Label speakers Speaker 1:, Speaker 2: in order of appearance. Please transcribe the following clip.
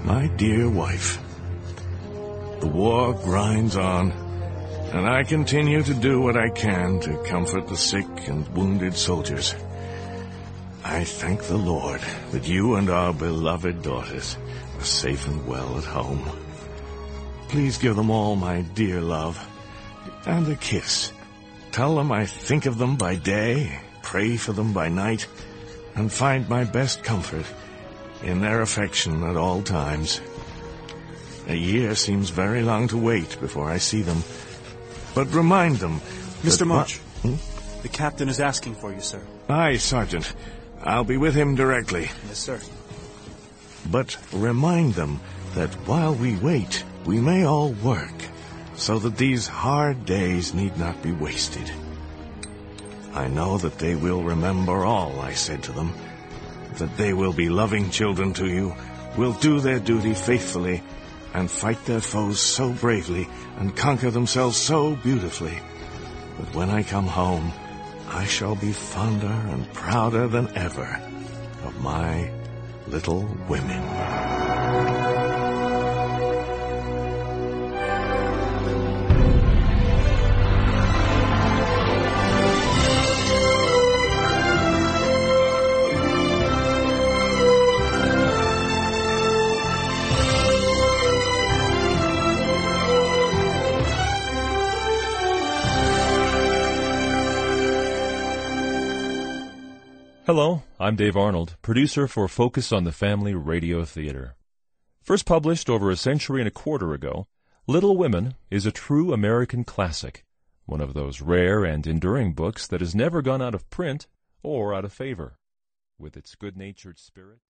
Speaker 1: My dear wife, the war grinds on, and I continue to do what I can to comfort the sick and wounded soldiers. I thank the Lord that you and our beloved daughters are safe and well at home. Please give them all my dear love and a kiss. Tell them I think of them by day, pray for them by night, and find my best comfort in their affection at all times. A year seems very long to wait before I see them, but remind them...
Speaker 2: Mr. March, the captain is asking for you, sir.
Speaker 1: Aye, Sergeant. I'll be with him directly.
Speaker 2: Yes, sir.
Speaker 1: But remind them that while we wait, we may all work, so that these hard days need not be wasted. I know that they will remember all I said to them, that they will be loving children to you, will do their duty faithfully, and fight their foes so bravely, and conquer themselves so beautifully, that when I come home, I shall be fonder and prouder than ever of my little women.
Speaker 3: Hello, I'm Dave Arnold, producer for Focus on the Family Radio Theater. First published over a century and a quarter ago, Little Women is a true American classic, one of those rare and enduring books that has never gone out of print or out of favor. With its good-natured spirit...